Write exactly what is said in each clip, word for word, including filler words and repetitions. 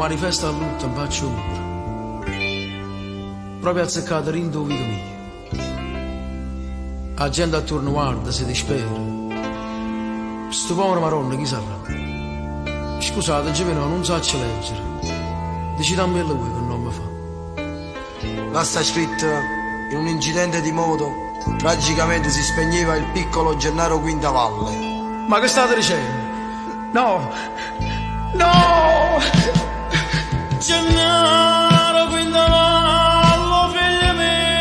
manifesta a lutto in faccio muro, proprio azzeccato rindo vita mia. La gente attorno guarda, si dispera. Sto povero maronna chi sarà? Scusate, Givino non so leggere. Dici dammi lui che non mi fa. Là sta scritto: in un incidente di moto tragicamente si spegneva il piccolo Gennaro Quintavalle. Ma che state dicendo? No! No! Gennaro Quintavalle, figlio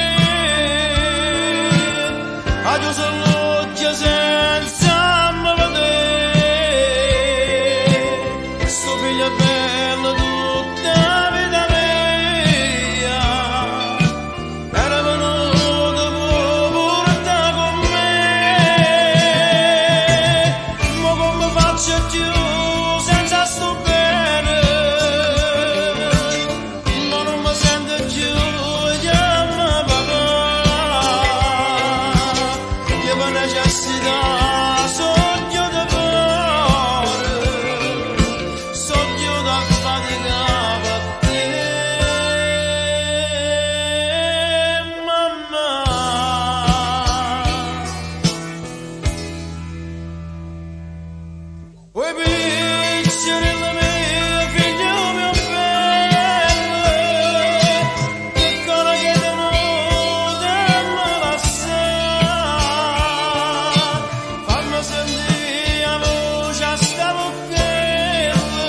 mio, a Dio s'alloggia senza me vedere. Sto figlio è bello tutta la vita mia, era venuto pure da con me. Ma come faccio più senza sto bene? Ma non mi sento più, chiama papà. Io per necessità sogno da fare, sogno da faticare a te, mamma. Vuoi piccerella mia, figlio mio bello, piccola che tenuta me la sa, fammi sentire la voce a sta bocchella,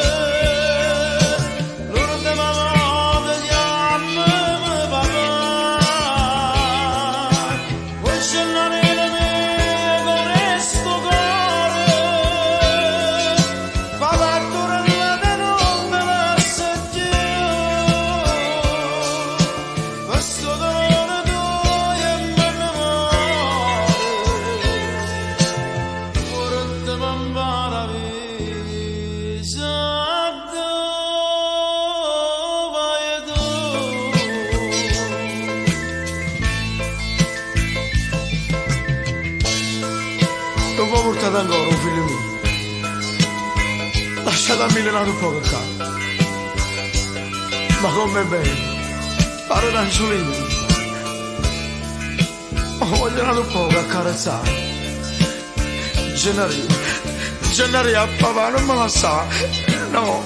l'ultima volta chiamami papà. Vuoi cellare la mia con questo cuore, papà torna da non me la più, questo dolore tuo e me ne muore, ora te m'ambara visa dove tu. Non può portare ancora un figlio mio. Lasciate a millenare un po' che cade. Ma com'è bello, pare un angiolino. Ho voglio andare un po' che accarezzare. Gennari, Gennari a papà non me la sa, no.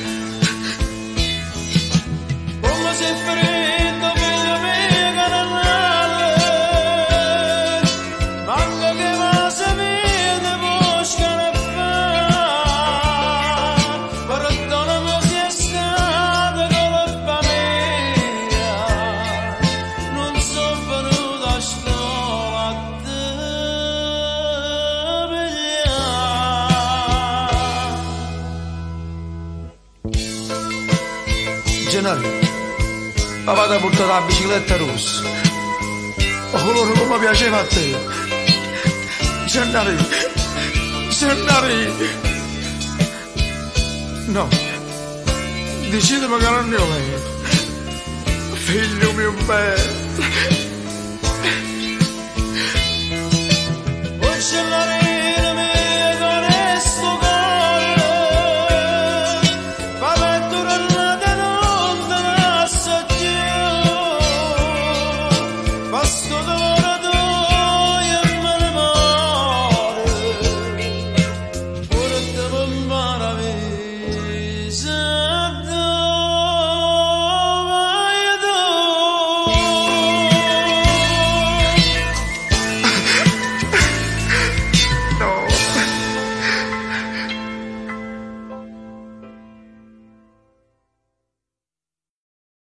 Come sei freddo, figlio mio carnale, manca che va se vede busca ne fa. Perdonami se è stata colpa mia, non sono venuto a scuola a te pigliare. Gennari, papà ti ha portato la bicicletta rossa, o colore come piaceva a te. Gennari, Gennari, no, decidimi che non ne ho lei, figlio mio bello. Vuoi cellare